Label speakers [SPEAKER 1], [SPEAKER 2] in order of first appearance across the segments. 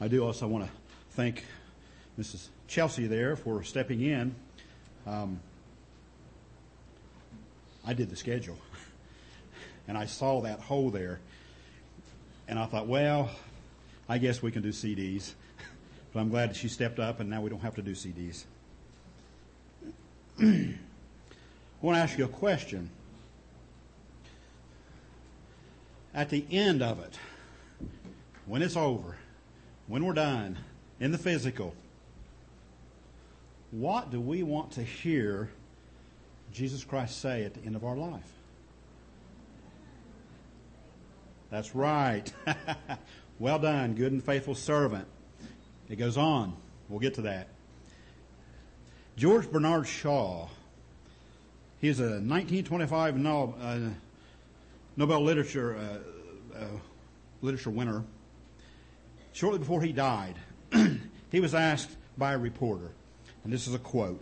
[SPEAKER 1] I do also want to thank Mrs. Chelsea there for stepping in. I did the schedule, and I saw that hole there, and I thought, well, I guess we can do CDs. But I'm glad that she stepped up, and now we don't have to do CDs. I want to ask you a question. At the end of it, when it's over, when we're done, in the physical, what do we want to hear Jesus Christ say at the end of our life? That's right. Well done, good and faithful servant. It goes on. We'll get to that. George Bernard Shaw, he's a 1925 Nobel Literature winner. Shortly before he died, he was asked by a reporter, and this is a quote.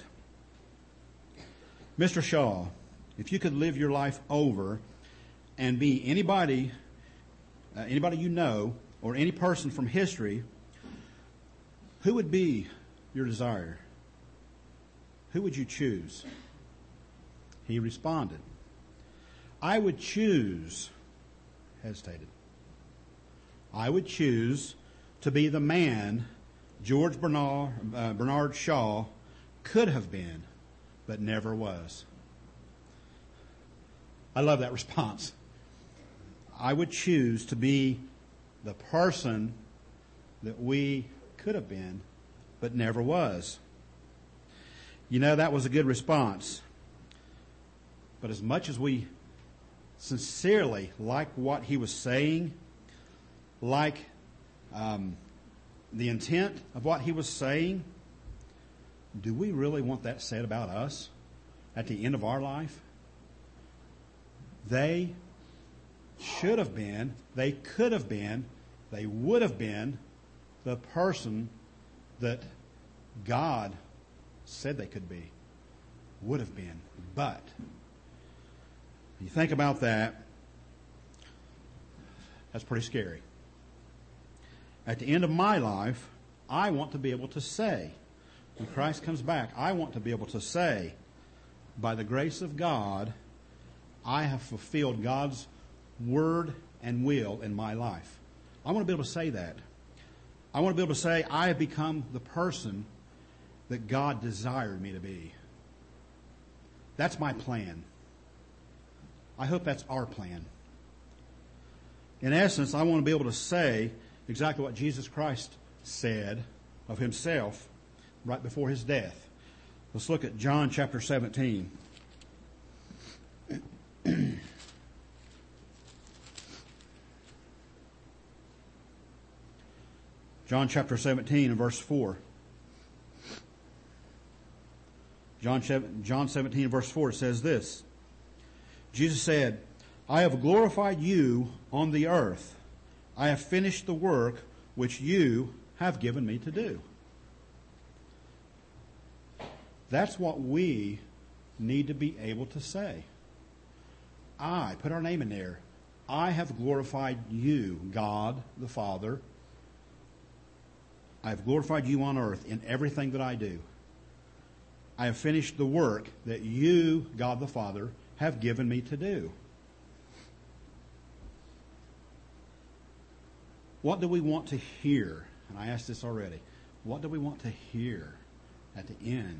[SPEAKER 1] Mr. Shaw, if you could live your life over and be anybody you know, or any person from history, who would be your desire? Who would you choose? He responded, I would choose, hesitated, I would choose to be the man George Bernard Shaw could have been, but never was. I love that response. I would choose to be the person that we could have been, but never was. You know, that was a good response. But as much as we sincerely like what he was saying, like the intent of what he was saying, do we really want that said about us at the end of our life? They should have been, they could have been, they would have been the person that God said they could be, would have been. But you think about that, that's pretty scary. At the end of my life, I want to be able to say, when Christ comes back, I want to be able to say, by the grace of God, I have fulfilled God's word and will in my life. I want to be able to say that. I want to be able to say, I have become the person that God desired me to be. That's my plan. I hope that's our plan. In essence, I want to be able to say exactly what Jesus Christ said of himself right before his death. Let's look at John chapter 17. John chapter 17 and verse 4. John 17 and verse 4 says this. Jesus said, I have glorified you on the earth. I have finished the work which you have given me to do. That's what we need to be able to say. I, put our name in there. I have glorified you, God the Father. I have glorified you on earth in everything that I do. I have finished the work that you, God the Father, have given me to do. What do we want to hear? And I asked this already. What do we want to hear at the end?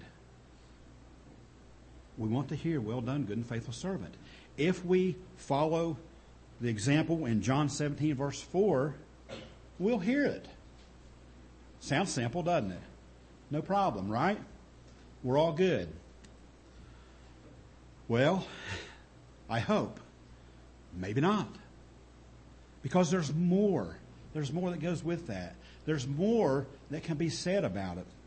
[SPEAKER 1] We want to hear, well done, good and faithful servant. If we follow the example in John 17, verse 4, we'll hear it. Sounds simple, doesn't it? No problem, right? We're all good. Well, I hope. Maybe not. Because there's more. There's more that goes with that. There's more that can be said about it.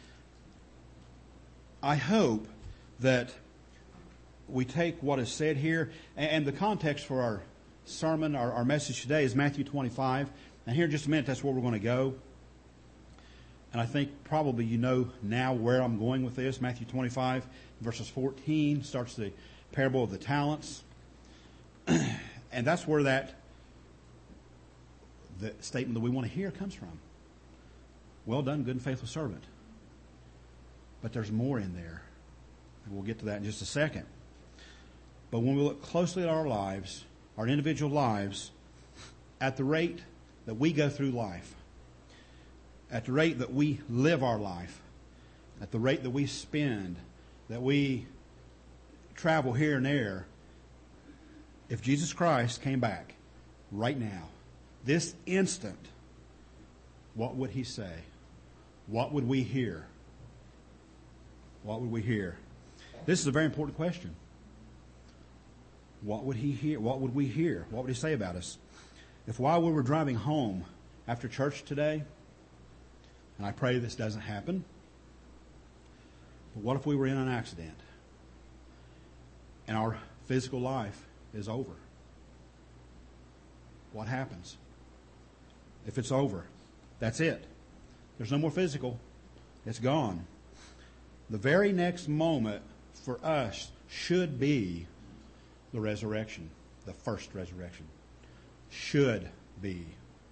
[SPEAKER 1] I hope that we take what is said here, and the context for our sermon, our message today is Matthew 25. And here in just a minute, that's where we're going to go. And I think probably you know now where I'm going with this. Matthew 25, verses 14, starts the parable of the talents. And that's where the statement that we want to hear comes from. Well done, good and faithful servant. But there's more in there. And we'll get to that in just a second. But when we look closely at our lives, our individual lives, at the rate that we go through life, at the rate that we live our life, at the rate that we spend, that we travel here and there, if Jesus Christ came back right now, this instant, what would he say? What would we hear? What would we hear? This is a very important question. What would he hear? What would we hear? What would he say about us? If while we were driving home after church today, and I pray this doesn't happen, but what if we were in an accident and our physical life is over? What happens? If it's over, that's it. There's no more physical. It's gone. The very next moment for us should be the resurrection, the first resurrection. Should be.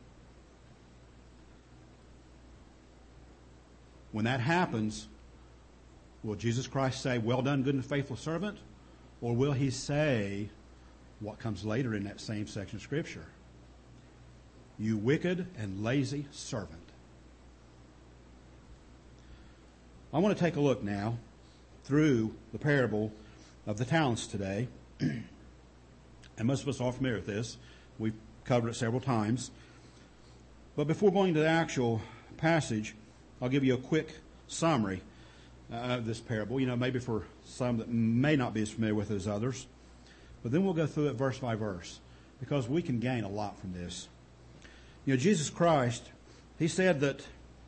[SPEAKER 1] When that happens, will Jesus Christ say, well done, good and faithful servant? Or will he say what comes later in that same section of Scripture? You wicked and lazy servant. I want to take a look now through the parable of the talents today. And most of us are familiar with this. We've covered it several times. But before going to the actual passage, I'll give you a quick summary of this parable. Maybe for some that may not be as familiar with it as others. But then we'll go through it verse by verse, because we can gain a lot from this. Jesus Christ, he said that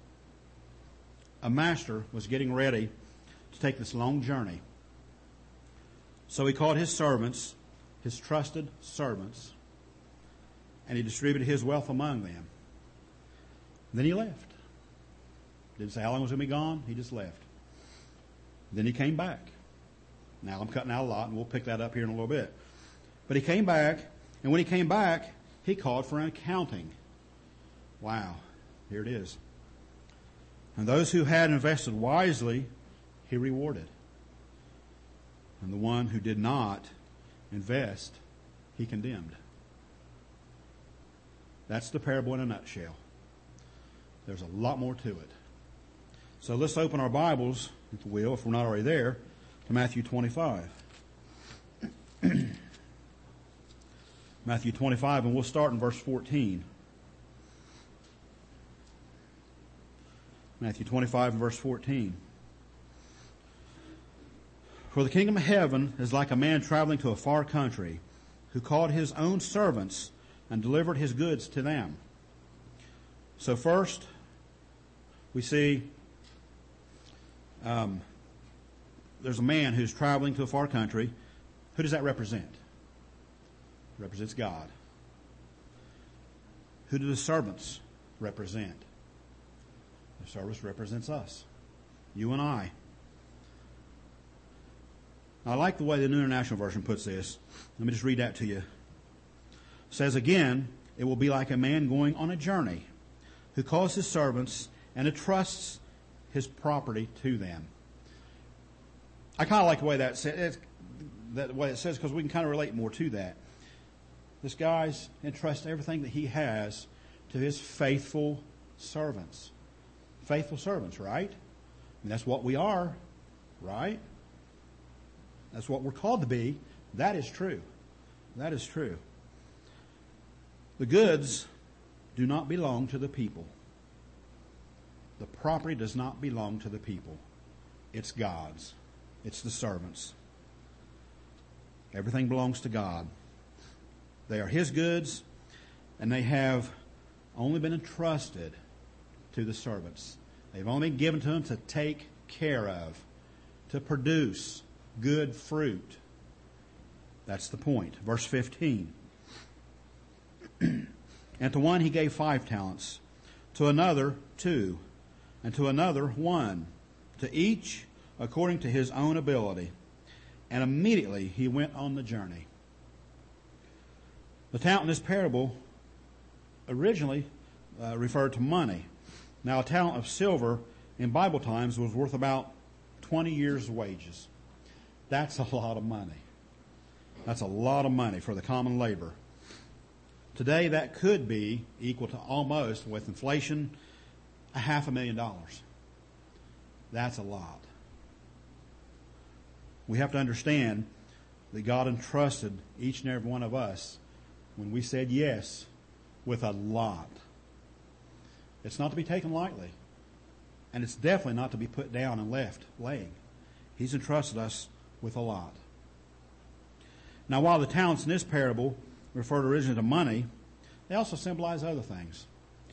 [SPEAKER 1] a master was getting ready to take this long journey. So he called his servants, his trusted servants, and he distributed his wealth among them. Then he left. Didn't say how long he was going to be gone. He just left. Then he came back. Now I'm cutting out a lot, and we'll pick that up here in a little bit. But he came back, and when he came back, he called for an accounting. Wow, here it is. And those who had invested wisely, he rewarded. And the one who did not invest, he condemned. That's the parable in a nutshell. There's a lot more to it. So let's open our Bibles, if we will, if we're not already there, to Matthew 25. Matthew 25, and we'll start in verse 14. Matthew 25 and verse 14. For the kingdom of heaven is like a man traveling to a far country, who called his own servants and delivered his goods to them. So first, we see there's a man who's traveling to a far country. Who does that represent? It represents God. Who do the servants represent? The servant represents us, you and I. I like the way the New International Version puts this. Let me just read that to you. It says, again, it will be like a man going on a journey, who calls his servants and entrusts his property to them. I kind of like the way that says, because we can kind of relate more to that. This guy's entrusts everything that he has to his faithful servants. Faithful servants, right? And that's what we are, right? That's what we're called to be. That is true. That is true. The goods do not belong to the people. The property does not belong to the people. It's God's. It's the servants. Everything belongs to God. They are His goods, and they have only been entrusted to the servants. They've only been given to them to take care of, to produce good fruit. That's the point. Verse 15. And to one he gave 5 talents, to another 2, and to another 1, to each according to his own ability. And immediately he went on the journey. The talent in this parable originally referred to money. Now, a talent of silver in Bible times was worth about 20 years' wages. That's a lot of money. That's a lot of money for the common labor. Today, that could be equal to almost, with inflation, $500,000. That's a lot. We have to understand that God entrusted each and every one of us, when we said yes, with a lot. It's not to be taken lightly. And it's definitely not to be put down and left laying. He's entrusted us with a lot. Now, while the talents in this parable referred originally to money, they also symbolize other things.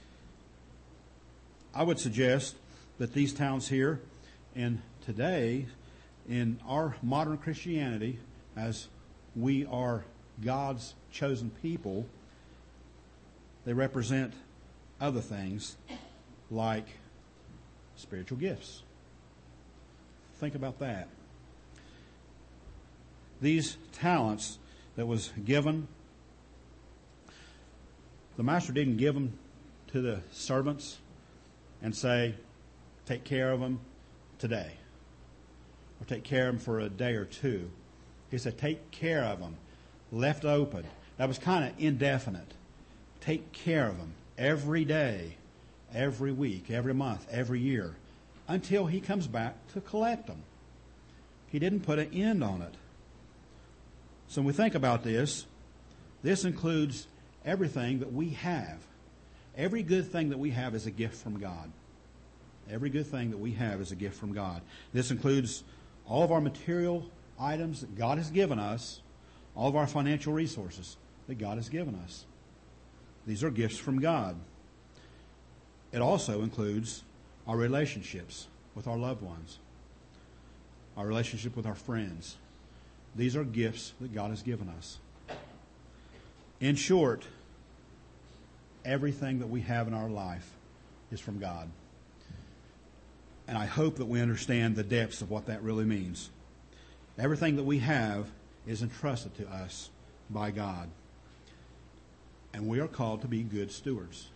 [SPEAKER 1] I would suggest that these talents here, and today, in our modern Christianity, as we are God's chosen people, they represent other things like spiritual gifts. Think about that. These talents that was given, the master didn't give them to the servants and say, take care of them today, or take care of them for a day or two. He said, take care of them, left open. That was kind of indefinite. Take care of them every day, every week, every month, every year, until he comes back to collect them. He didn't put an end on it. So when we think about this, this includes everything that we have. Every good thing that we have is a gift from God. Every good thing that we have is a gift from God. This includes all of our material items that God has given us, all of our financial resources that God has given us. These are gifts from God. It also includes our relationships with our loved ones, our relationship with our friends. These are gifts that God has given us. In short, everything that we have in our life is from God. And I hope that we understand the depths of what that really means. Everything that we have is entrusted to us by God. And we are called to be good stewards.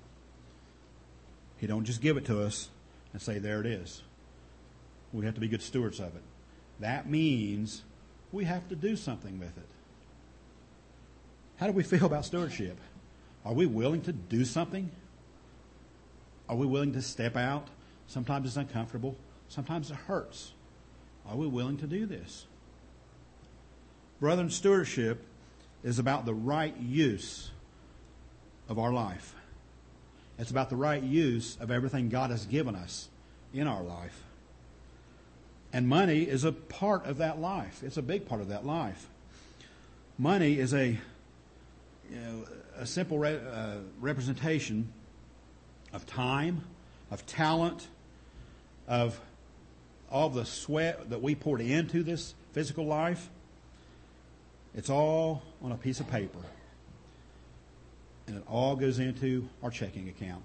[SPEAKER 1] He don't just give it to us and say, there it is. We have to be good stewards of it. That means we have to do something with it. How do we feel about stewardship? Are we willing to do something? Are we willing to step out? Sometimes it's uncomfortable. Sometimes it hurts. Are we willing to do this? Brethren, stewardship is about the right use of our life. It's about the right use of everything God has given us in our life. And money is a part of that life. It's a big part of that life. Money is a simple representation of time, of talent, of all the sweat that we poured into this physical life. It's all on a piece of paper. And it all goes into our checking account.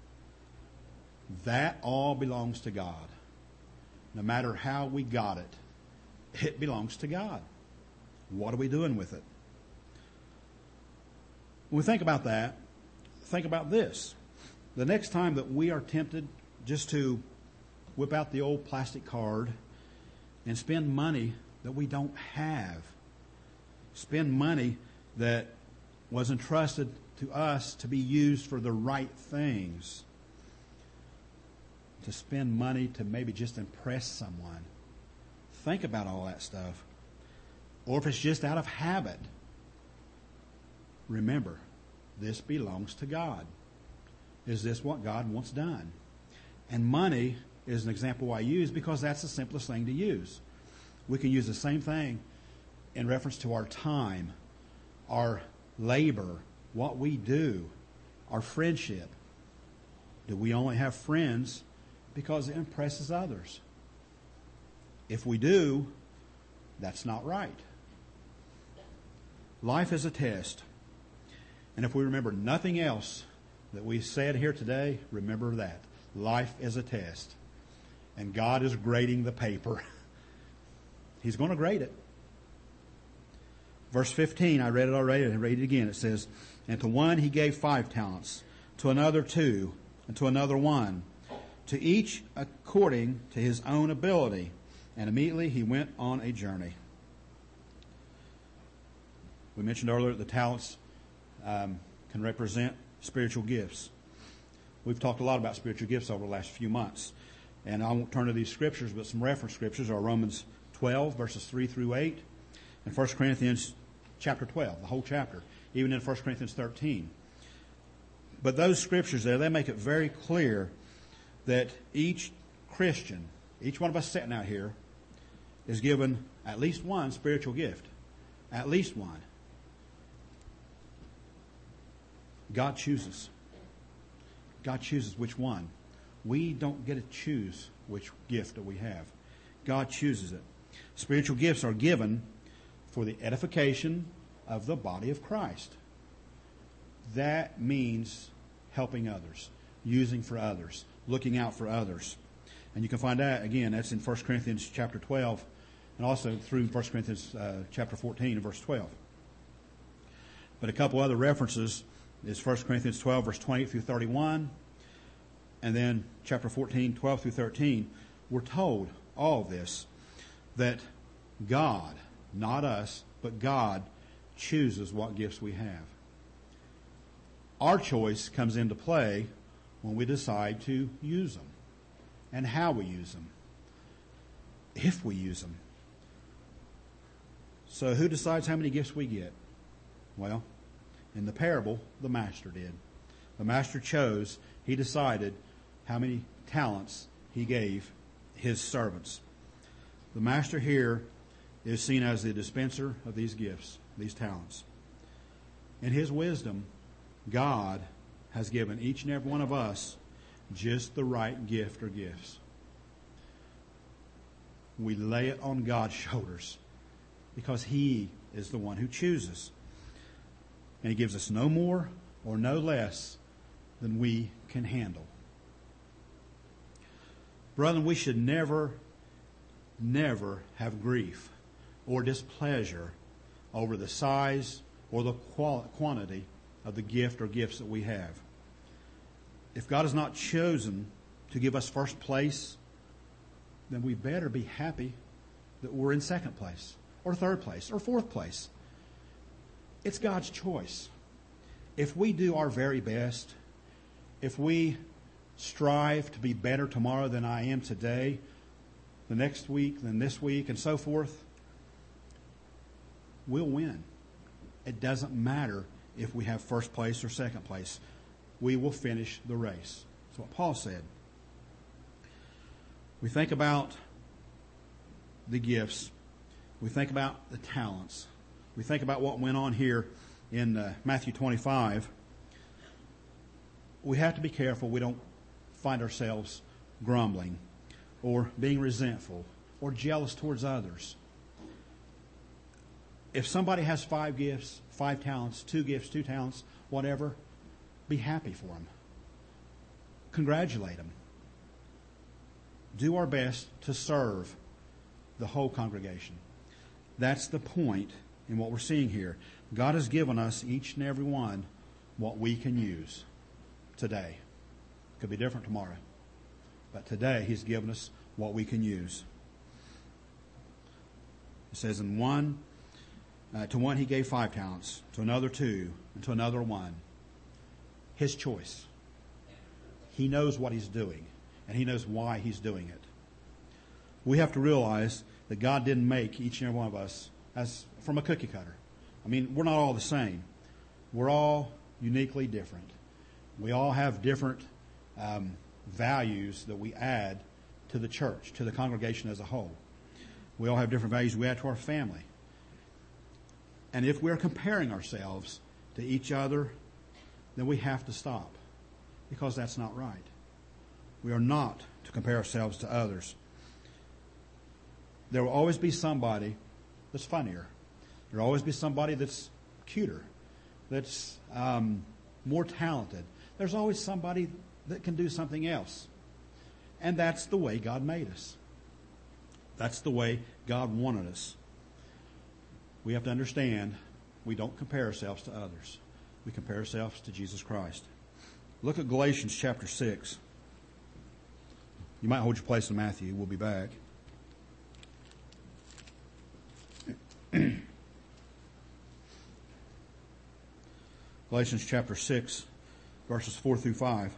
[SPEAKER 1] That all belongs to God. No matter how we got it, it belongs to God. What are we doing with it? When we think about that, think about this. The next time that we are tempted just to whip out the old plastic card and spend money that we don't have, spend money that was entrusted to us to be used for the right things, to spend money to maybe just impress someone. Think about all that stuff. Or if it's just out of habit, remember, this belongs to God. Is this what God wants done? And money is an example I use because that's the simplest thing to use. We can use the same thing in reference to our time, our labor, what we do, our friendship. Do we only have friends because it impresses others? If we do, that's not right. Life is a test. And if we remember nothing else that we said here today, remember that. Life is a test. And God is grading the paper. He's going to grade it. Verse 15, I read it already. I read it again. It says, and to one he gave 5 talents, to another 2, and to another one, to each according to his own ability. And immediately he went on a journey. We mentioned earlier that the talents can represent spiritual gifts. We've talked a lot about spiritual gifts over the last few months. And I won't turn to these scriptures, but some reference scriptures are Romans 12, verses 3 through 8, and 1 Corinthians chapter 12, the whole chapter, even in 1 Corinthians 13. But those scriptures there, they make it very clear that each Christian, each one of us sitting out here, is given at least one spiritual gift. At least one. God chooses. God chooses which one. We don't get to choose which gift that we have. God chooses it. Spiritual gifts are given for the edification of the body of Christ. That means helping others, using for others, looking out for others. And you can find that, again, that's in 1 Corinthians chapter 12, and also through 1 Corinthians chapter 14 and verse 12. But a couple other references is 1 Corinthians 12, verse 20 through 31, and then chapter 14, 12 through 13. We're told all of this, that God, not us, but God chooses what gifts we have. Our choice comes into play when we decide to use them and how we use them, if we use them. So who decides how many gifts we get? Well, in the parable, the master did. The master chose, he decided how many talents he gave his servants. The master here is seen as the dispenser of these gifts, these talents. In his wisdom, God has given each and every one of us just the right gift or gifts. We lay it on God's shoulders because he is the one who chooses. And he gives us no more or no less than we can handle. Brethren, we should never have grief or displeasure over the size or the quantity of the gift or gifts that we have. If God has not chosen to give us first place, then we better be happy that we're in second place or third place or fourth place. It's God's choice. If we do our very best, if we strive to be better tomorrow than I am today, the next week, than this week, and so forth, we'll win. It doesn't matter if we have first place or second place. We will finish the race. That's what Paul said. We think about the gifts. We think about the talents. We think about what went on here in Matthew 25. We have to be careful we don't find ourselves grumbling or being resentful or jealous towards others. If somebody has 5 gifts, 5 talents, 2 gifts, 2 talents, whatever, be happy for them. Congratulate them. Do our best to serve the whole congregation. That's the point in what we're seeing here. God has given us, each and every one, what we can use today. Could be different tomorrow. But today, he's given us what we can use. It says, to one he gave 5 talents, to another 2, and to another 1. His choice. He knows what he's doing, and he knows why he's doing it. We have to realize that God didn't make each and every one of us as from a cookie cutter. I mean, we're not all the same. We're all uniquely different. We all have different values that we add to the church, to the congregation as a whole. We all have different values we add to our family. And if we're comparing ourselves to each other, then we have to stop, because that's not right. We are not to compare ourselves to others. There will always be somebody that's funnier. There will always be somebody that's cuter, that's more talented. There's always somebody that can do something else. And that's the way God made us. That's the way God wanted us. We have to understand we don't compare ourselves to others. We compare ourselves to Jesus Christ. Look at Galatians chapter 6. You might hold your place in Matthew. We'll be back. Galatians chapter 6, verses 4 through 5.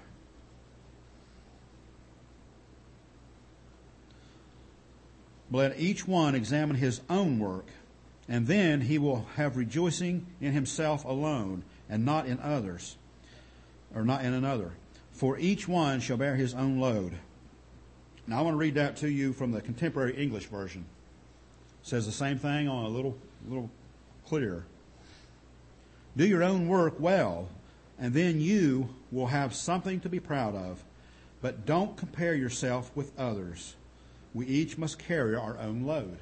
[SPEAKER 1] But let each one examine his own work, and then he will have rejoicing in himself alone, and not in others, or not in another. For each one shall bear his own load. Now I want to read that to you from the Contemporary English Version. It says the same thing on a little clearer. Do your own work well, and then you will have something to be proud of. But don't compare yourself with others. We each must carry our own load.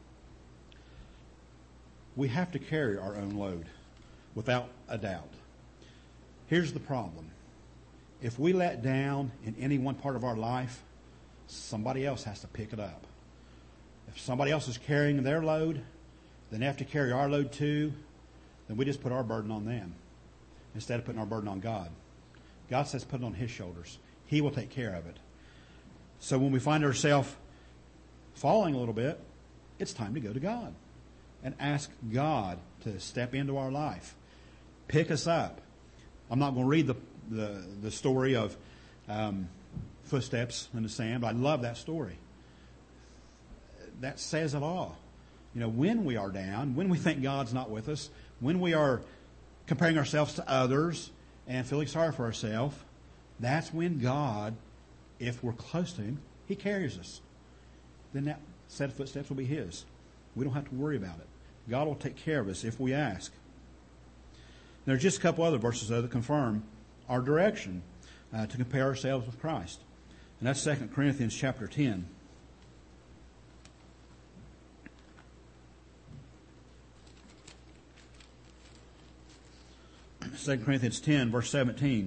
[SPEAKER 1] We have to carry our own load, without a doubt. Here's the problem. If we let down in any one part of our life, somebody else has to pick it up. If somebody else is carrying their load, then they have to carry our load too. Then we just put our burden on them instead of putting our burden on God. God says put it on His shoulders. He will take care of it. So when we find ourselves falling a little bit, it's time to go to God and ask God to step into our life, pick us up. I'm not going to read the story of footsteps in the sand, but I love that story. That says it all. You know, when we are down, when we think God's not with us, when we are comparing ourselves to others and feeling sorry for ourselves, that's when God, if we're close to Him, He carries us. Then that set of footsteps will be His. We don't have to worry about it. God will take care of us if we ask. There's just a couple other verses, though, that confirm our direction to compare ourselves with Christ. And that's 2 Corinthians chapter 10. 2 Corinthians 10, verse 17.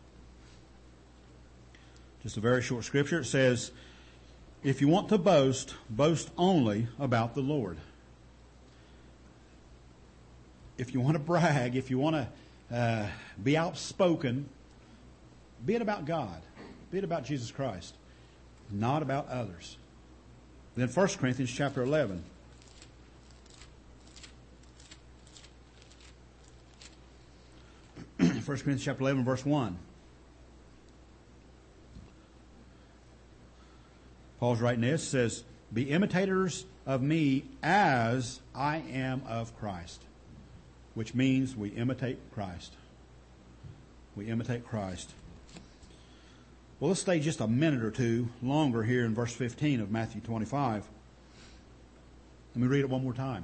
[SPEAKER 1] Just a very short scripture. It says, if you want to boast, boast only about the Lord. If you want to brag, if you want to be outspoken, be it about God. Be it about Jesus Christ. Not about others. Then 1 Corinthians chapter 11. 1 Corinthians chapter 11, verse 1. Paul's writing this, says, be imitators of me as I am of Christ. Which means we imitate Christ. We imitate Christ. Well, let's stay just a minute or two longer here in verse 15 of Matthew 25. Let me read it one more time.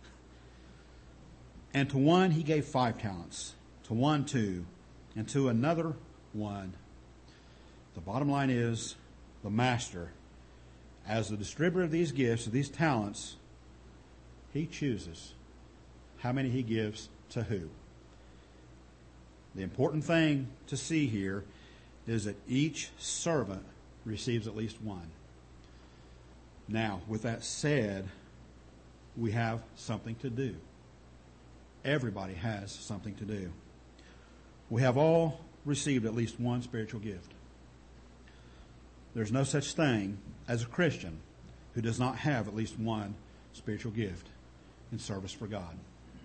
[SPEAKER 1] And to one he gave 5 talents, to one 2, and to another 1. The bottom line is, the master, as the distributor of these gifts, of these talents, he chooses how many he gives to who. The important thing to see here is that each servant receives at least 1. Now, with that said, we have something to do. Everybody has something to do. We have all received at least 1 spiritual gift. There's no such thing as a Christian who does not have at least 1 spiritual gift in service for God.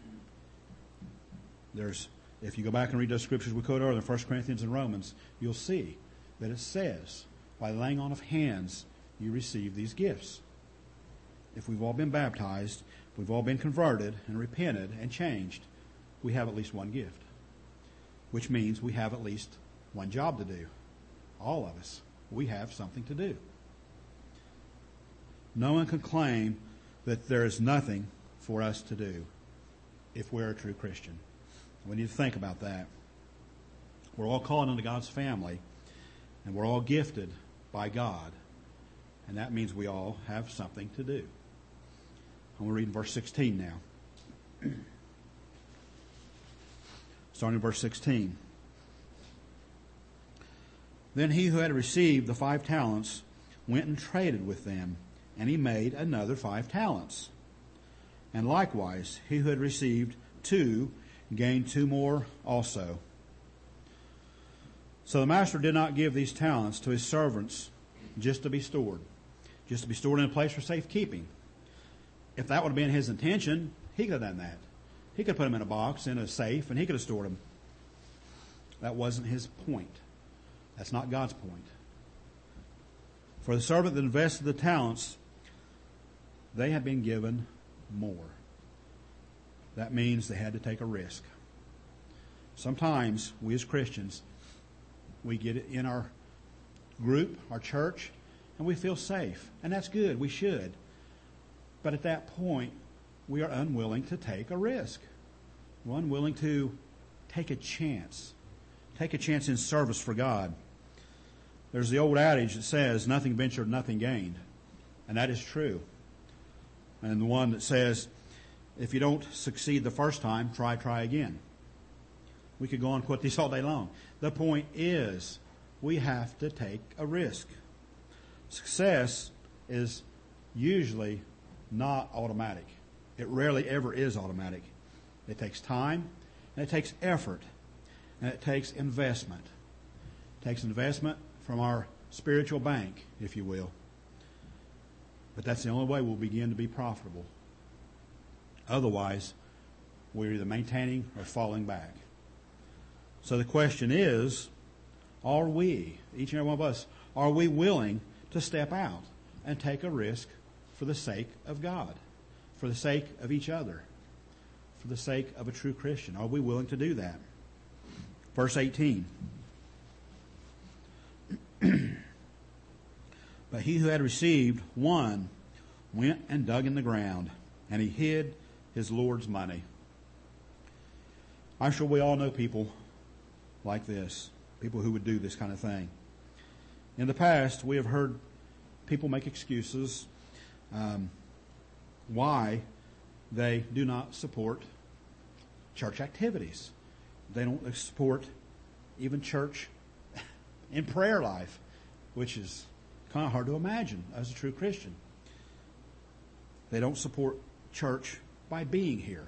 [SPEAKER 1] If you go back and read those scriptures we quoted earlier in 1 Corinthians and Romans, you'll see that it says, by laying on of hands, you receive these gifts. If we've all been baptized, if we've all been converted and repented and changed, we have at least 1 gift. Which means we have at least 1 job to do. All of us. We have something to do. No one can claim that there is nothing for us to do if we're a true Christian. We need to think about that. We're all called into God's family, and we're all gifted by God. And that means we all have something to do. I'm going to read in verse 16 now. Starting in verse 16. Then he who had received the 5 talents went and traded with them, and he made another 5 talents. And likewise, he who had received 2 gained 2 more also. So the master did not give these talents to his servants just to be stored in a place for safekeeping. If that would have been his intention, he could have done that. He could have put them in a box, in a safe, and he could have stored them. That wasn't his point. That's not God's point. For the servant that invested the talents, they had been given more. That means they had to take a risk. Sometimes we as Christians, we get it in our group, our church, and we feel safe. And that's good. We should. But at that point, we are unwilling to take a risk. We're unwilling to take a chance. Take a chance in service for God. There's the old adage that says, nothing ventured, nothing gained. And that is true. And the one that says, if you don't succeed the first time, try again. We could go on and quote these all day long. The point is, we have to take a risk. Success is usually not automatic. It rarely ever is automatic. It takes time, and it takes effort, and it takes investment. It takes investment from our spiritual bank, if you will. But that's the only way we'll begin to be profitable. Otherwise, we're either maintaining or falling back. So the question is, are we, each and every one of us, are we willing to step out and take a risk for the sake of God, for the sake of each other, for the sake of a true Christian? Are we willing to do that? Verse 18. But he who had received one went and dug in the ground, and he hid his Lord's money. I'm sure we all know people like this, people who would do this kind of thing. In the past, we have heard people make excuses why they do not support church activities. They don't support even church in prayer life, which is kind of hard to imagine as a true Christian. They don't support church by being here.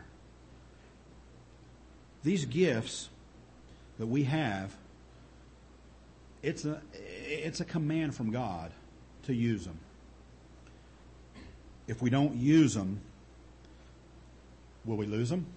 [SPEAKER 1] These gifts that we have, it's a command from God to use them. If we don't use them, will we lose them?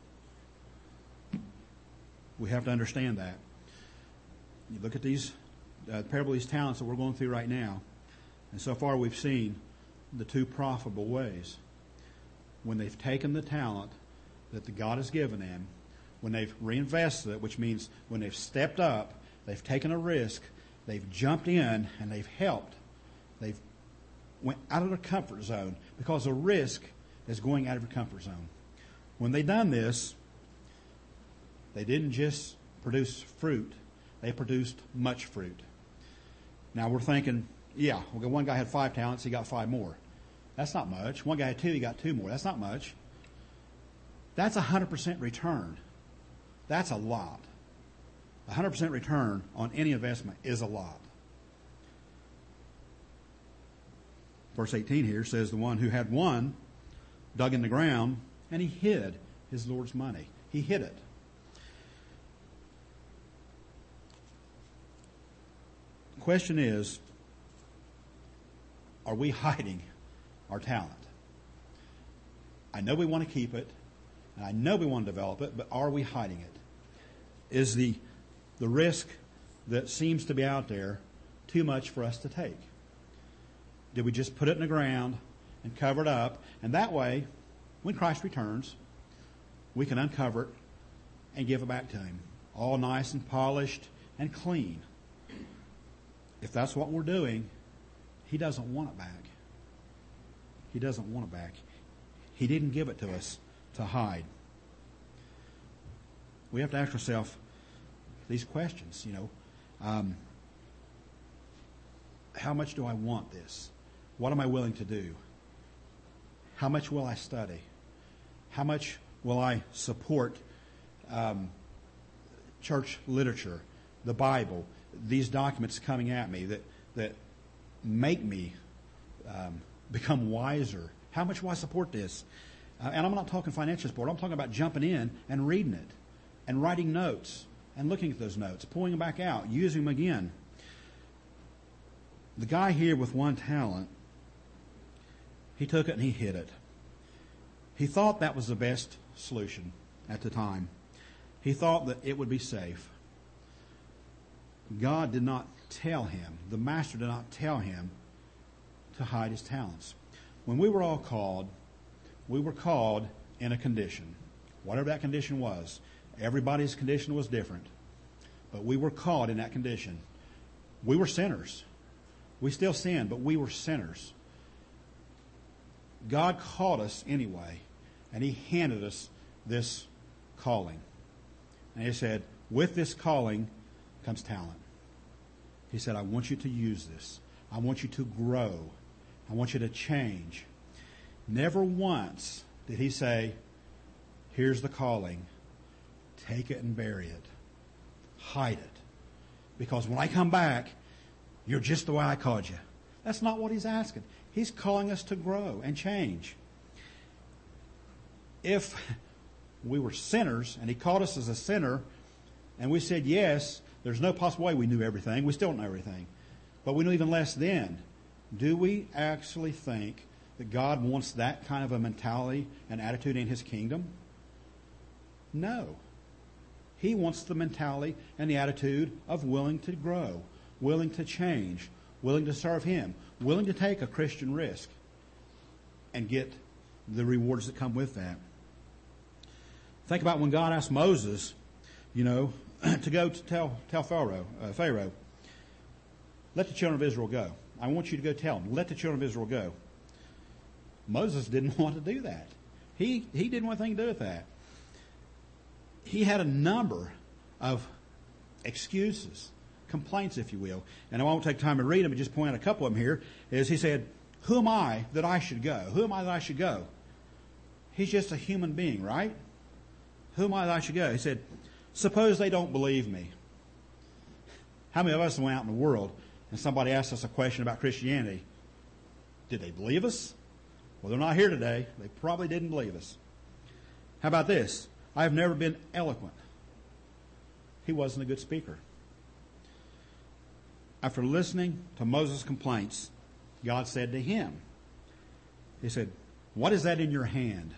[SPEAKER 1] We have to understand that. You look at these parable of these talents that we're going through right now, and so far we've seen the two profitable ways. When they've taken the talent that God has given them, when they've reinvested it, which means when they've stepped up, they've taken a risk, they've jumped in, and they've helped. They've went out of their comfort zone, because a risk is going out of your comfort zone. When they done this, they didn't just produce fruit, they produced much fruit. Now we're thinking, yeah, well, one guy had 5 talents, he got 5 more. That's not much. One guy had 2, he got 2 more. That's not much. That's 100% return. That's a lot. 100% return on any investment is a lot. Verse 18 here says, the one who had one dug in the ground, and he hid his Lord's money. He hid it. The question is, are we hiding our talent? I know we want to keep it, and I know we want to develop it, but are we hiding it? Is the risk that seems to be out there too much for us to take? Did we just put it in the ground and cover it up? And that way, when Christ returns, we can uncover it and give it back to Him, all nice and polished and clean. If that's what we're doing, He doesn't want it back. He doesn't want it back. He didn't give it to us to hide. We have to ask ourselves these questions, how much do I want this? What am I willing to do? How much will I study? How much will I support church literature, the Bible, these documents coming at me that make me become wiser? How much will I support this? And I'm not talking financial support. I'm talking about jumping in and reading it and writing notes and looking at those notes, pulling them back out, using them again. The guy here with 1 talent, he took it and he hid it. He thought that was the best solution at the time. He thought that it would be safe. God did not tell him, the master did not tell him to hide his talents. When we were all called, we were called in a condition. Whatever that condition was. Everybody's condition was different. But we were called in that condition. We were sinners. We still sin, but we were sinners. God called us anyway, and He handed us this calling. And He said, with this calling comes talent. He said, I want you to use this. I want you to grow. I want you to change. Never once did He say, here's the calling. Take it and bury it. Hide it. Because when I come back, you're just the way I called you. That's not what He's asking. He's calling us to grow and change. If we were sinners and He called us as a sinner and we said yes, there's no possible way we knew everything. We still don't know everything. But we knew even less then. Do we actually think that God wants that kind of a mentality and attitude in His kingdom? No. He wants the mentality and the attitude of willing to grow, willing to change, willing to serve Him, willing to take a Christian risk and get the rewards that come with that. Think about when God asked Moses, to go to tell Pharaoh, let the children of Israel go. I want you to go tell them, let the children of Israel go. Moses didn't want to do that. He didn't want anything to do with that. He had a number of excuses, complaints, if you will. And I won't take time to read them, but just point out a couple of them here. He said, who am I that I should go? Who am I that I should go? He's just a human being, right? Who am I that I should go? He said, suppose they don't believe me. How many of us went out in the world and somebody asked us a question about Christianity? Did they believe us? Well, they're not here today. They probably didn't believe us. How about this? I have never been eloquent. He wasn't a good speaker. After listening to Moses' complaints, God said to him, He said, what is that in your hand?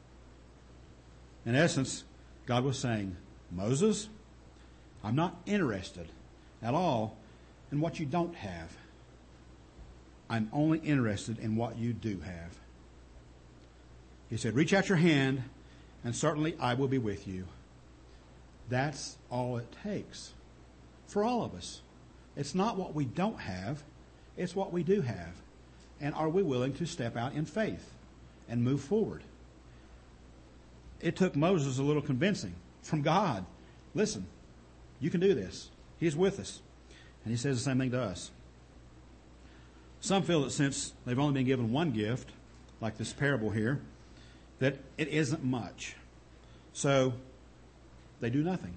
[SPEAKER 1] In essence, God was saying, Moses, I'm not interested at all in what you don't have. I'm only interested in what you do have. He said, reach out your hand, and certainly I will be with you. That's all it takes for all of us. It's not what we don't have, it's what we do have. And are we willing to step out in faith and move forward? It took Moses a little convincing from God. Listen, you can do this. He's with us. And He says the same thing to us. Some feel that since they've only been given one gift, like this parable here, that it isn't much. So they do nothing.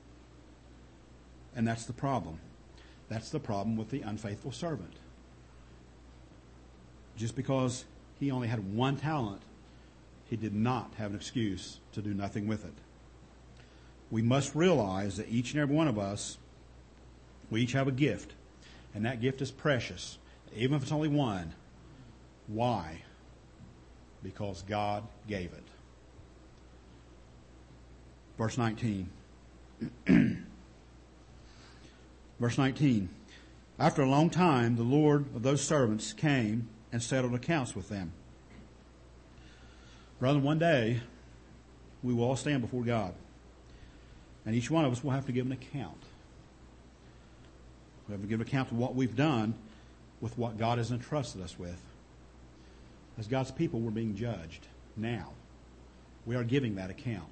[SPEAKER 1] And that's the problem. That's the problem with the unfaithful servant. Just because he only had 1 talent, he did not have an excuse to do nothing with it. We must realize that each and every one of us, we each have a gift. And that gift is precious, even if it's only 1. Why? Because God gave it. Verse 19. Verse 19. After a long time, the Lord of those servants came and settled accounts with them. Brethren, one day, we will all stand before God. And each one of us will have to give an account. We have to give an account of what we've done with what God has entrusted us with. As God's people, we're being judged now. We are giving that account.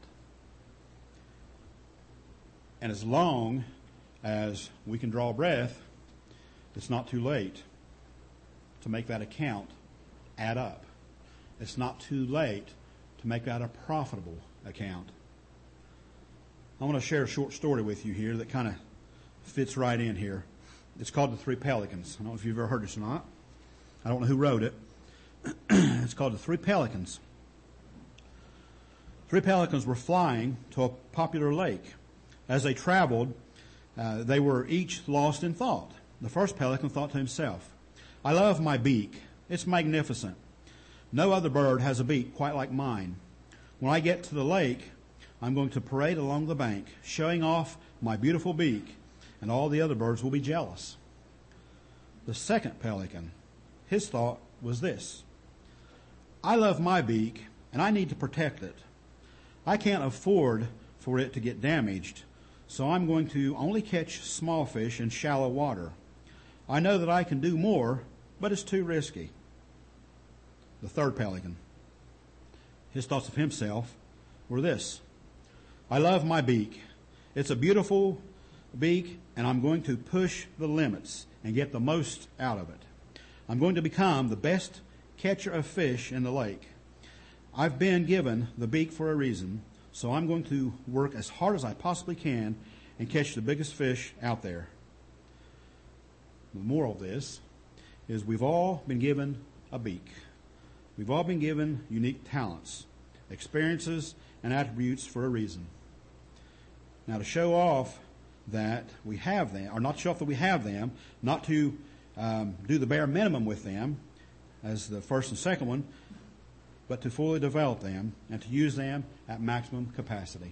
[SPEAKER 1] And as long as we can draw a breath, it's not too late to make that account add up. It's not too late to make that a profitable account. I want to share a short story with you here that kind of fits right in here. It's called The Three Pelicans. I don't know if you've ever heard this or not. I don't know who wrote it. It's called The Three Pelicans. 3 pelicans were flying to a popular lake. As they traveled, they were each lost in thought. The first pelican thought to himself, I love my beak. It's magnificent. No other bird has a beak quite like mine. When I get to the lake, I'm going to parade along the bank, showing off my beautiful beak, and all the other birds will be jealous. The second pelican, his thought was this, I love my beak, and I need to protect it. I can't afford for it to get damaged, so I'm going to only catch small fish in shallow water. I know that I can do more, but it's too risky. The third pelican, his thoughts of himself were this, I love my beak. It's a beautiful beak, and I'm going to push the limits and get the most out of it. I'm going to become the best catcher of fish in the lake. I've been given the beak for a reason, so I'm going to work as hard as I possibly can and catch the biggest fish out there. The moral of this is we've all been given a beak. We've all been given unique talents, experiences, and attributes for a reason. Now, to show off that we have them, or not to show off that we have them, not to do the bare minimum with them, as the first and second one, but to fully develop them and to use them at maximum capacity.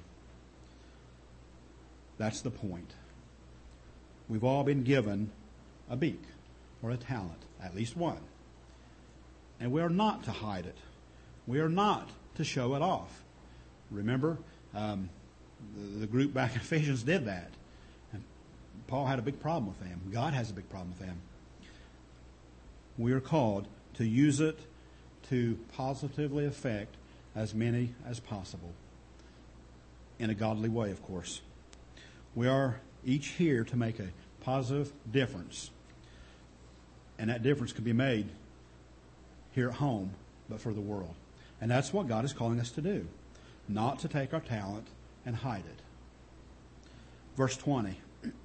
[SPEAKER 1] That's the point. We've all been given a beak or a talent, at least one. And we are not to hide it. We are not to show it off. Remember, the group back in Ephesians did that. And Paul had a big problem with them. God has a big problem with them. We are called to use it to positively affect as many as possible. In a godly way, of course. We are each here to make a positive difference. And that difference can be made here at home, but for the world. And that's what God is calling us to do. Not to take our talent and hide it. Verse 20.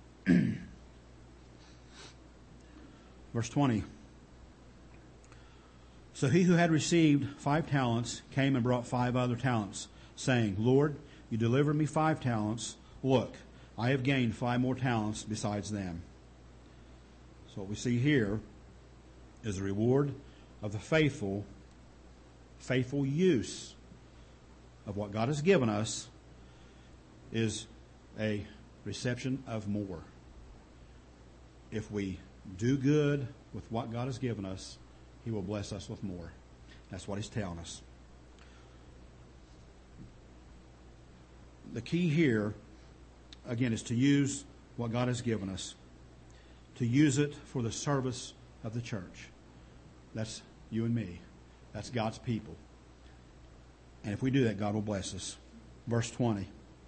[SPEAKER 1] Verse 20. So he who had received 5 talents came and brought 5 other talents, saying, Lord, you delivered me 5 talents. Look, I have gained 5 more talents besides them. So what we see here is the reward of the faithful use of what God has given us is a reception of more. If we do good with what God has given us, He will bless us with more. That's what He's telling us. The key here, again, is to use what God has given us. To use it for the service of the church. That's you and me. That's God's people. And if we do that, God will bless us. Verse 20.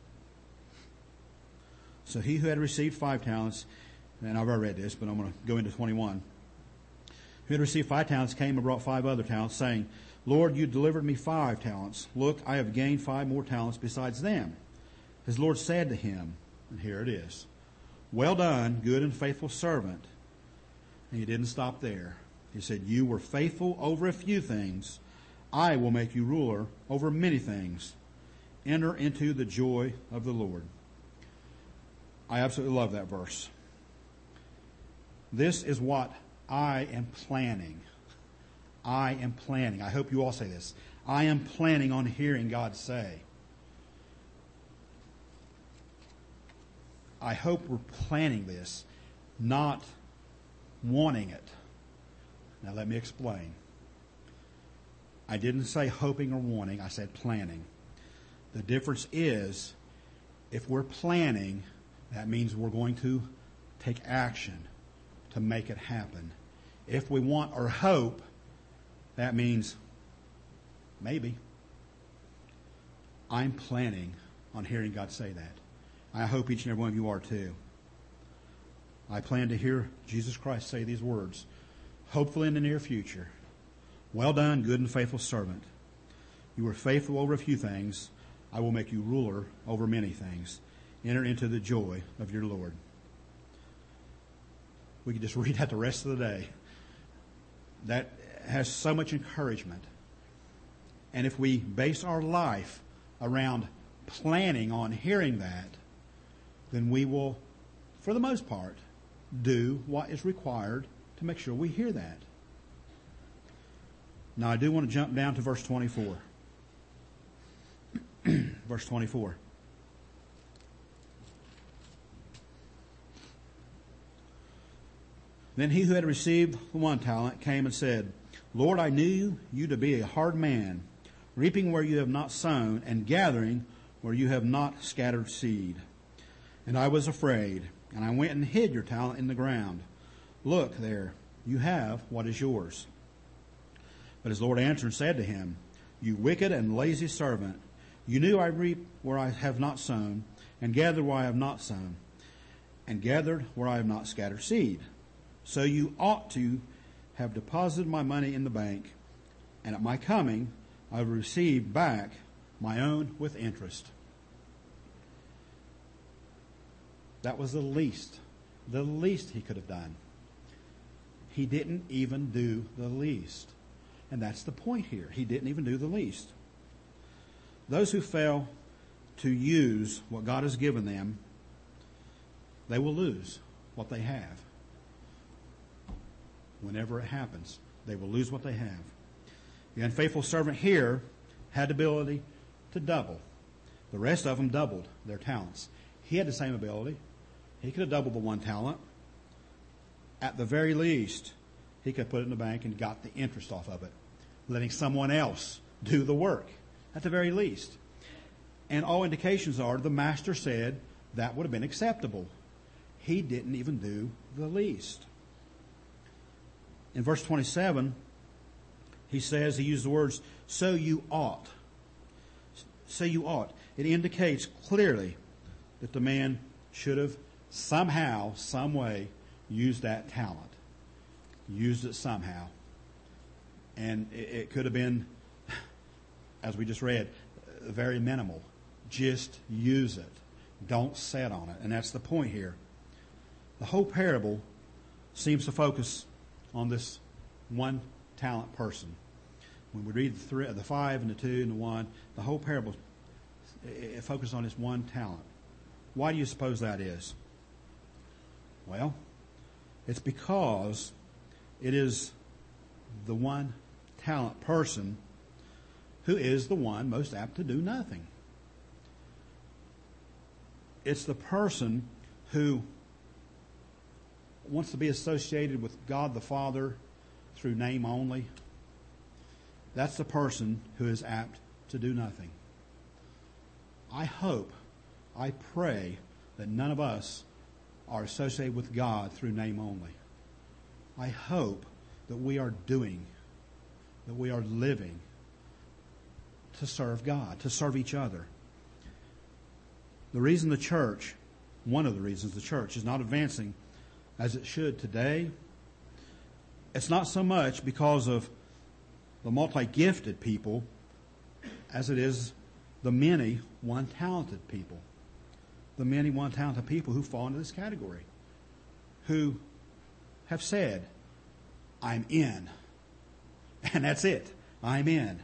[SPEAKER 1] So he who had received 5 talents, and I've already read this, but I'm going to go into 21. Who had received 5 talents came and brought 5 other talents, saying, Lord, you delivered me 5 talents. Look, I have gained 5 more talents besides them. His Lord said to him, and here it is, well done, good and faithful servant. And he didn't stop there. He said, you were faithful over a few things. I will make you ruler over many things. Enter into the joy of the Lord. I absolutely love that verse. This is what I am planning. I am planning. I hope you all say this. I am planning on hearing God say. I hope we're planning this, not wanting it. Now let me explain. I didn't say hoping or wanting. I said planning. The difference is, if we're planning, that means we're going to take action to make it happen. If we want or hope, that means maybe. I'm planning on hearing God say that. I hope each and every one of you are too. I plan to hear Jesus Christ say these words, hopefully in the near future. Well done, good and faithful servant. You were faithful over a few things. I will make you ruler over many things. Enter into the joy of your Lord. We could just read that the rest of the day. That has so much encouragement. And if we base our life around planning on hearing that, then we will, for the most part, do what is required to make sure we hear that. Now, I do want to jump down to verse 24. Verse 24. Then he who had received the 1 talent came and said, Lord, I knew you to be a hard man, reaping where you have not sown, and gathering where you have not scattered seed. And I was afraid, and I went and hid your talent in the ground. Look there, you have what is yours. But his Lord answered and said to him, You wicked and lazy servant, you knew I reap where I have not sown, and gather where I have not sown, and gathered where I have not scattered seed. So you ought to have deposited my money in the bank, and at my coming I will receive back my own with interest. That was the least he could have done. He didn't even do the least. And that's the point here. He didn't even do the least. Those who fail to use what God has given them, they will lose what they have. Whenever it happens, they will lose what they have. The unfaithful servant here had the ability to double. The rest of them doubled their talents. He had the same ability. He could have doubled the 1 talent. At the very least, he could put it in the bank and got the interest off of it, letting someone else do the work, at the very least. And all indications are the master said that would have been acceptable. He didn't even do the least. In verse 27, he says, he used the words, so you ought. So you ought. It indicates clearly that the man should have somehow, some way, used that talent. Used it somehow. And it could have been, as we just read, very minimal. Just use it. Don't sit on it. And that's the point here. The whole parable seems to focus on this 1 talent person. When we read the 5 and the 2 and the 1, the whole parable it focuses on this 1 talent. Why do you suppose that is? Well, it's because it is the 1 talent person who is the one most apt to do nothing. It's the person who wants to be associated with God the Father through name only. That's the person who is apt to do nothing. I hope, I pray that none of us are associated with God through name only. I hope that we are doing, that we are living to serve God, to serve each other. The reason the church, one of the reasons the church is not advancing as it should today, it's not so much because of the multi-gifted people as it is the many one-talented people. The many one-talented people who fall into this category, who have said, I'm in. And that's it. I'm in.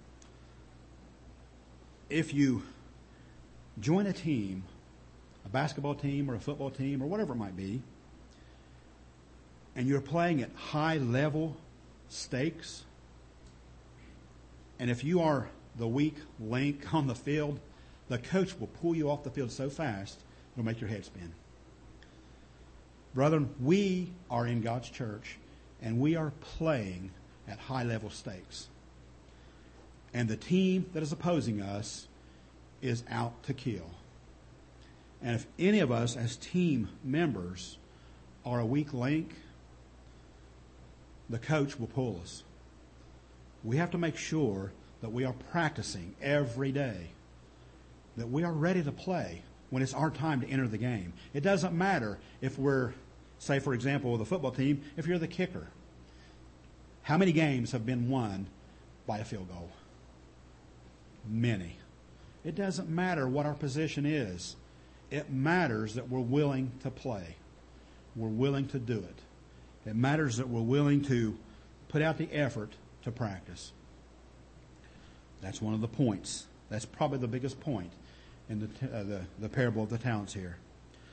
[SPEAKER 1] If you join a team, a basketball team or a football team or whatever it might be, and you're playing at high level stakes, and if you are the weak link on the field, the coach will pull you off the field so fast it'll make your head spin. Brethren, we are in God's church and we are playing at high level stakes. And the team that is opposing us is out to kill. And if any of us as team members are a weak link, the coach will pull us. We have to make sure that we are practicing every day, that we are ready to play when it's our time to enter the game. It doesn't matter if we're, say for example, with a football team, if you're the kicker. How many games have been won by a field goal? Many. It doesn't matter what our position is. It matters that we're willing to play. We're willing to do it. It matters that we're willing to put out the effort to practice. That's one of the points. That's probably the biggest point in the parable of the talents here.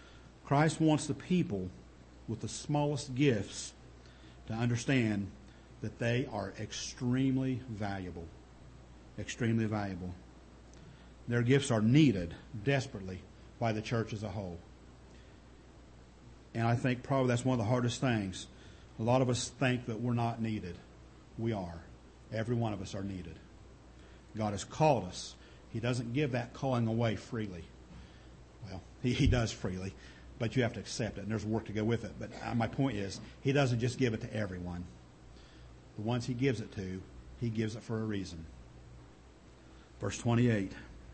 [SPEAKER 1] Christ wants the people with the smallest gifts to understand that they are extremely valuable. Extremely valuable. Their gifts are needed desperately by the church as a whole. And I think probably that's one of the hardest things. A lot of us think that we're not needed. We are. Every one of us are needed. God has called us. He doesn't give that calling away freely. Well, He does freely, but you have to accept it, and there's work to go with it. But my point is, He doesn't just give it to everyone. The ones He gives it to, He gives it for a reason. Verse 28.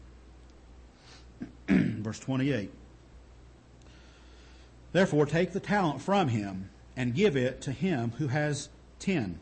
[SPEAKER 1] Verse 28. Therefore, take the talent from him and give it to him who has 10.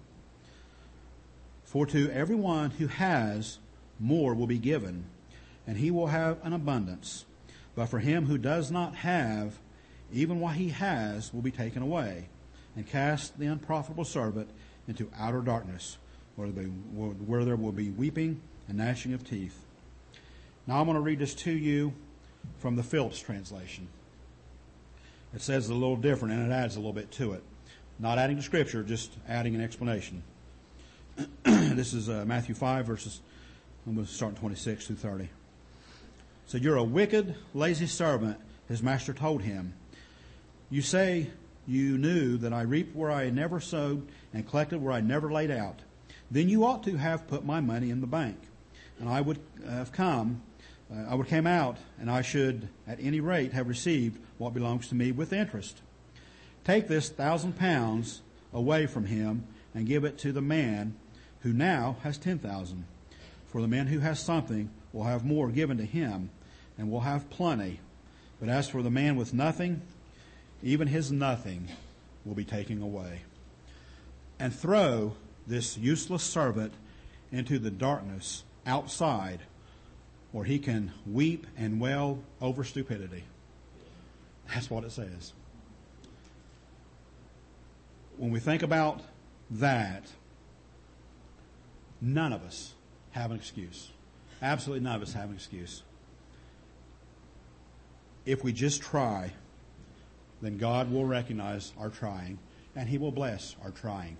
[SPEAKER 1] For to everyone who has, more will be given, and he will have an abundance. But for him who does not have, even what he has will be taken away. And cast the unprofitable servant into outer darkness, where there will be weeping and gnashing of teeth. Now I'm going to read this to you from the Phillips translation. It says a little different, and it adds a little bit to it. Not adding to Scripture, just adding an explanation. This is Matthew 5, verses, I'm going to start in 26 through 30. So, you're a wicked, lazy servant, his master told him. You say you knew that I reaped where I never sowed and collected where I never laid out. Then you ought to have put my money in the bank. And I would came out, and I should at any rate have received what belongs to me with interest. Take this 1,000 pounds away from him and give it to the man who now has 10,000. For the man who has something will have more given to him and will have plenty. But as for the man with nothing, even his nothing will be taken away. And throw this useless servant into the darkness outside, where he can weep and wail over stupidity. That's what it says. When we think about that, none of us have an excuse. Absolutely none of us have an excuse. If we just try, then God will recognize our trying, and He will bless our trying.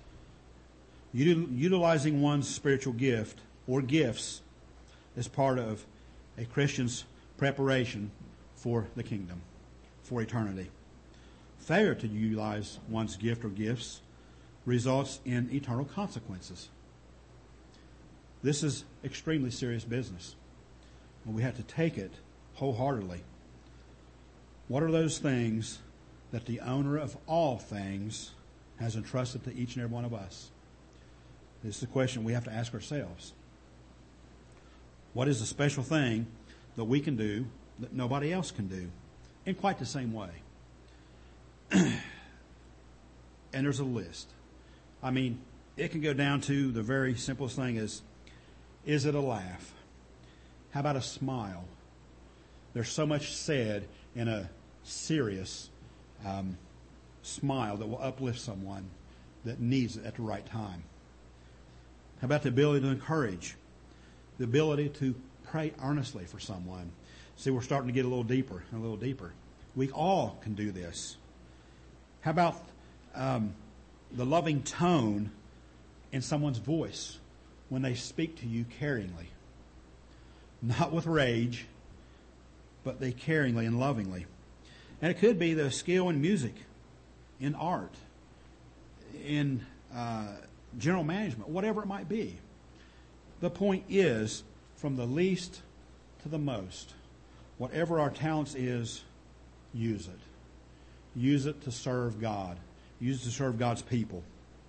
[SPEAKER 1] Utilizing one's spiritual gift or gifts is part of a Christian's preparation for the kingdom, for eternity. Failure to utilize one's gift or gifts results in eternal consequences. This is extremely serious business, and we have to take it wholeheartedly. What are those things that the owner of all things has entrusted to each and every one of us? This is the question we have to ask ourselves. What is the special thing that we can do that nobody else can do in quite the same way? And there's a list. I mean, it can go down to the very simplest thing is it a laugh? How about a smile? There's so much said in a serious smile that will uplift someone that needs it at the right time. How about the ability to encourage? The ability to pray earnestly for someone. See, we're starting to get a little deeper and a little deeper. We all can do this. How about the loving tone in someone's voice when they speak to you caringly? Not with rage, but they caringly and lovingly. And it could be the skill in music, in art, in general management, whatever it might be. The point is, from the least to the most, whatever our talents is, use it. Use it to serve God. Use it to serve God's people.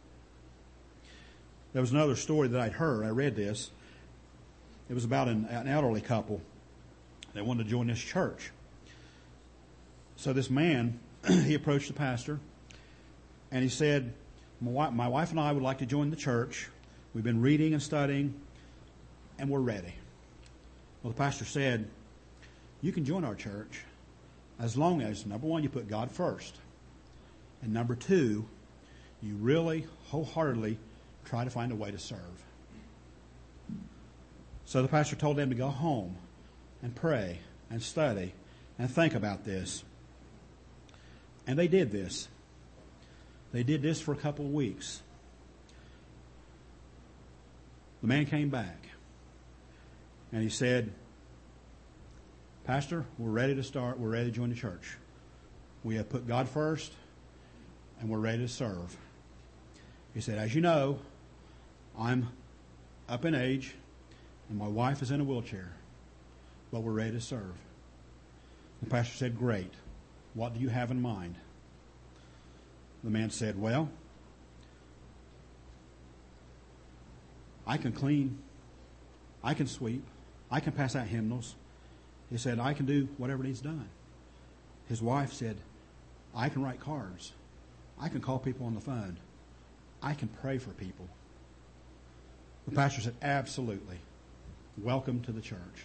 [SPEAKER 1] There was another story that I'd heard. I read this. It was about an elderly couple. They wanted to join this church. So this man, he approached the pastor, and he said, my wife and I would like to join the church. We've been reading and studying, and we're ready. Well, the pastor said, you can join our church as long as, number one, you put God first. And number two, you really wholeheartedly try to find a way to serve. So the pastor told them to go home and pray and study and think about this. And they did this. They did this for a couple of weeks. The man came back and he said, Pastor, we're ready to start. We're ready to join the church. We have put God first and we're ready to serve. He said, as you know, I'm up in age and my wife is in a wheelchair, but we're ready to serve. The pastor said, great. What do you have in mind? The man said, well, I can clean, I can sweep, I can pass out hymnals. He said, I can do whatever needs done. His wife said, I can write cards. I can call people on the phone. I can pray for people. The pastor said, absolutely. Welcome to the church.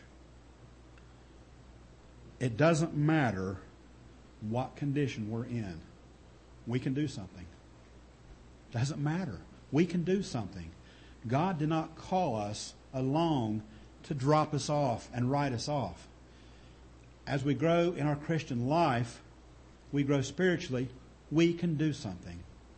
[SPEAKER 1] It doesn't matter what condition we're in. We can do something. Doesn't matter. We can do something. God did not call us along to drop us off and write us off. As we grow in our Christian life, we grow spiritually, we can do something.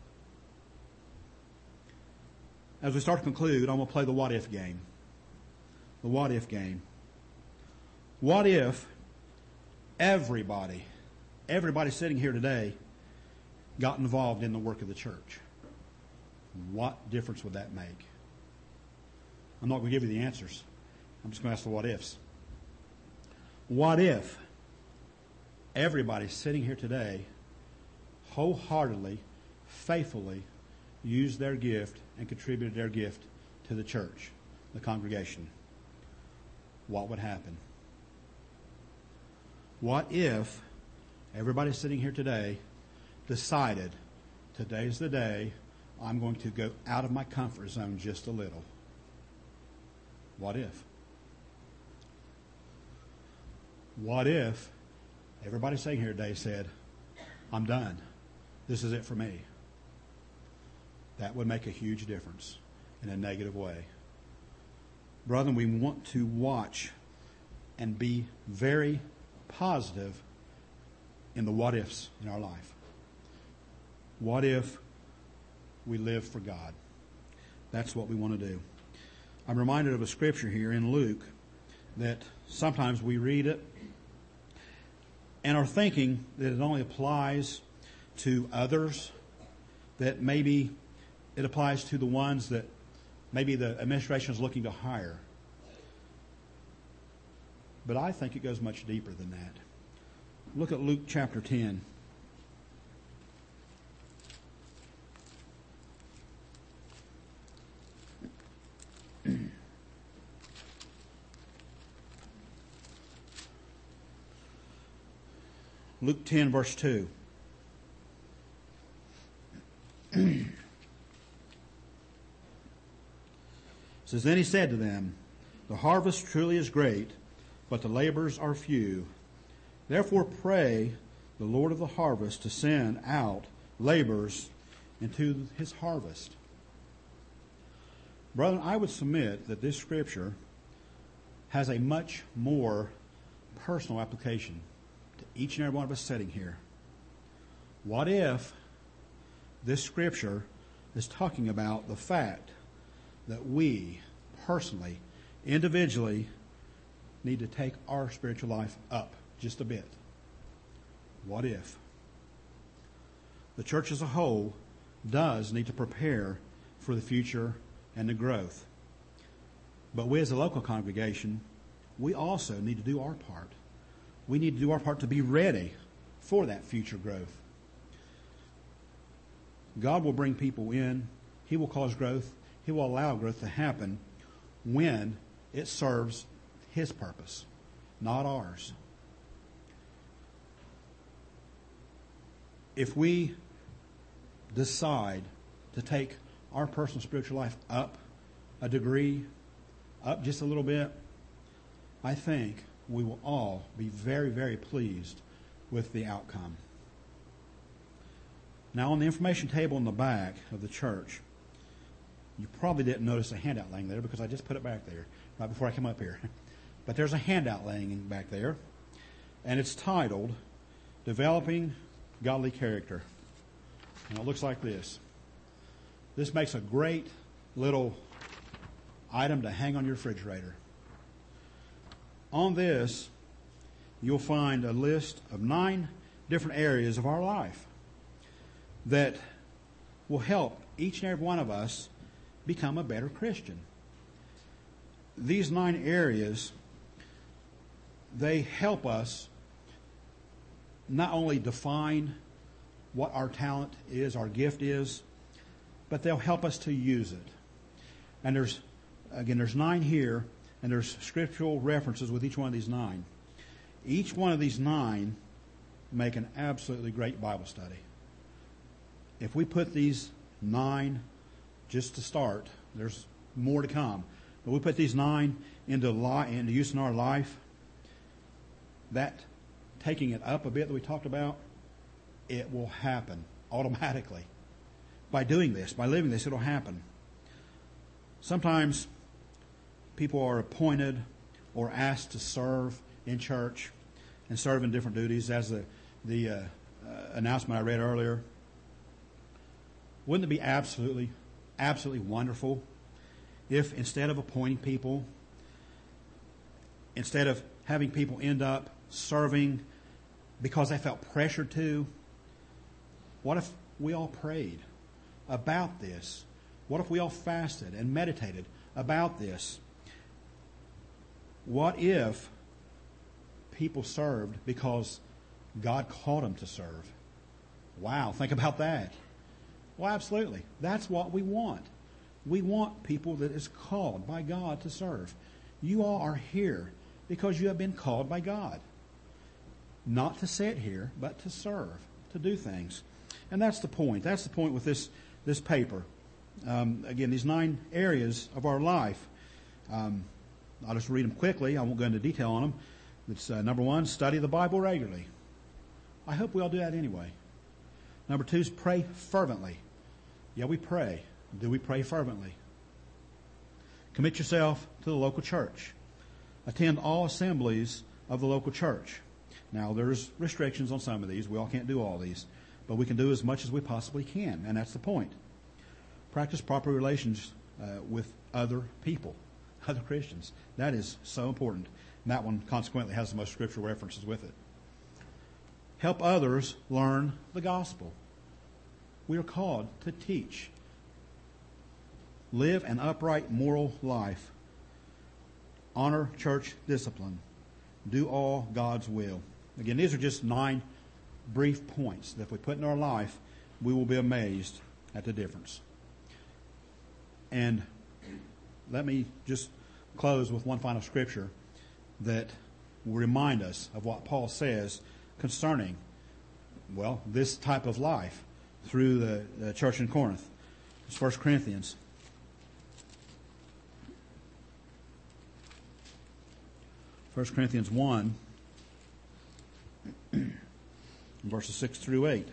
[SPEAKER 1] As we start to conclude, I'm going to play the what if game. The what if game. What if everybody sitting here today got involved in the work of the church? What difference would that make? I'm not going to give you the answers. I'm just going to ask the what ifs. What if everybody sitting here today wholeheartedly, faithfully used their gift and contributed their gift to the church, the congregation? What would happen? What if everybody sitting here today decided, today's the day I'm going to go out of my comfort zone just a little? What if? What if everybody sitting here today said, I'm done. This is it for me? That would make a huge difference in a negative way. Brethren, we want to watch and be very positive in the what ifs in our life. What if we live for God? That's what we want to do. I'm reminded of a scripture here in Luke that sometimes we read it and are thinking that it only applies to others, that maybe it applies to the ones that maybe the administration is looking to hire. But I think it goes much deeper than that. Look at Luke chapter 10. Luke 10, verse 2. It says, then he said to them, the harvest truly is great, but the laborers are few. Therefore pray the Lord of the harvest to send out laborers into his harvest. Brethren, I would submit that this scripture has a much more personal application to each and every one of us sitting here. What if this scripture is talking about the fact that we personally, individually, need to take our spiritual life up just a bit? What if? The church as a whole does need to prepare for the future and the growth. But we as a local congregation, we also need to do our part. We need to do our part to be ready for that future growth. God will bring people in. He will cause growth. He will allow growth to happen when it serves His purpose, not ours. If we decide to take our personal spiritual life up a degree, up just a little bit, I think we will all be very, very pleased with the outcome. Now, on the information table in the back of the church, you probably didn't notice a handout laying there because I just put it back there right before I came up here. But there's a handout laying back there, and it's titled, Developing godly character. And it looks like this. This makes a great little item to hang on your refrigerator. On this, you'll find a list of 9 different areas of our life that will help each and every one of us become a better Christian. These 9 areas, they help us not only define what our talent is, our gift is, but they'll help us to use it. And there's 9 here, and there's scriptural references with each one of these 9. Each one of these 9 make an absolutely great Bible study. If we put these 9 just to start, there's more to come. But we put these 9 into use in our life, that taking it up a bit that we talked about, it will happen automatically. By doing this, by living this, it'll happen. Sometimes people are appointed or asked to serve in church and serve in different duties, as the announcement I read earlier. Wouldn't it be absolutely wonderful if, instead of appointing people, instead of having people end up serving because they felt pressured to, what if we all prayed about this? What if we all fasted and meditated about this? What if people served because God called them to serve? Wow, think about that. Well, absolutely. That's what we want. We want people that is called by God to serve. You all are here because you have been called by God. Not to sit here, but to serve, to do things. And that's the point. That's the point with this paper. Again, these 9 areas of our life. I'll just read them quickly. I won't go into detail on them. It's number 1, study the Bible regularly. I hope we all do that anyway. Number 2 is pray fervently. Yeah, we pray. Do we pray fervently? Commit yourself to the local church. Attend all assemblies of the local church. Now, there's restrictions on some of these. We all can't do all these. But we can do as much as we possibly can, and that's the point. Practice proper relations with other people, other Christians. That is so important. And that one, consequently, has the most scriptural references with it. Help others learn the gospel. We are called to teach. Live an upright moral life. Honor church discipline. Do all God's will. Again, these are just 9 brief points that if we put in our life, we will be amazed at the difference. And let me just close with one final scripture that will remind us of what Paul says concerning, well, this type of life through the church in Corinth. It's 1 Corinthians. 1 Corinthians 1, verses 6 through 8.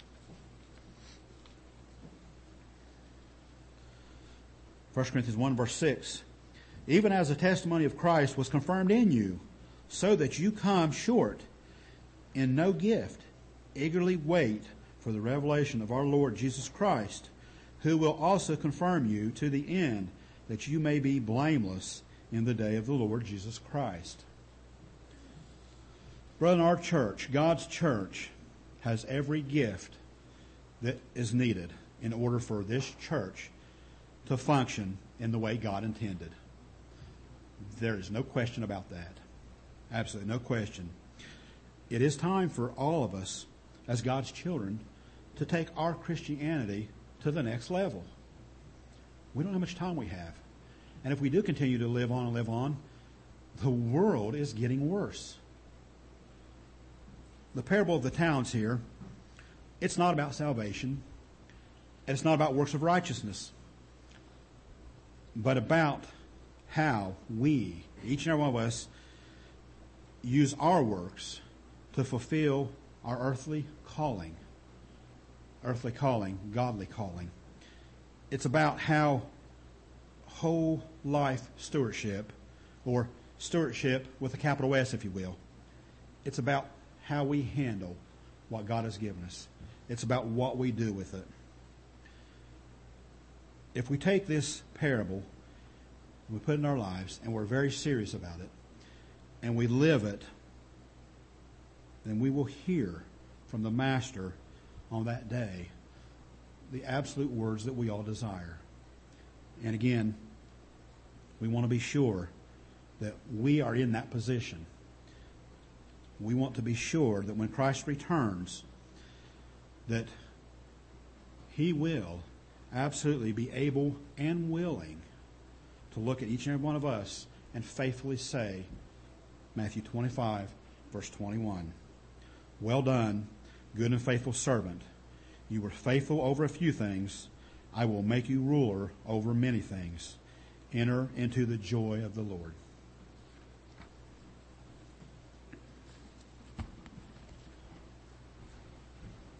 [SPEAKER 1] 1 Corinthians 1, verse 6. Even as the testimony of Christ was confirmed in you, so that you come short in no gift, eagerly wait for the revelation of our Lord Jesus Christ, who will also confirm you to the end, that you may be blameless in the day of the Lord Jesus Christ. Brother, our church, God's church, has every gift that is needed in order for this church to function in the way God intended. There is no question about that. Absolutely no question. It is time for all of us, as God's children, to take our Christianity to the next level. We don't know how much time we have. And if we do continue to live on, the world is getting worse. The parable of the talents here, it's not about salvation, and it's not about works of righteousness, but about how we, each and every one of us, use our works to fulfill our earthly calling, godly calling. It's about how whole life stewardship, or stewardship with a capital S, if you will, it's about how we handle what God has given us. It's about what we do with it. If we take this parable, we put it in our lives, and we're very serious about it, and we live it, then we will hear from the Master on that day the absolute words that we all desire. And again, we want to be sure that we are in that position. We want to be sure that when Christ returns, that He will absolutely be able and willing to look at each and every one of us and faithfully say, Matthew 25, verse 21, "Well done, good and faithful servant. You were faithful over a few things. I will make you ruler over many things. Enter into the joy of the Lord."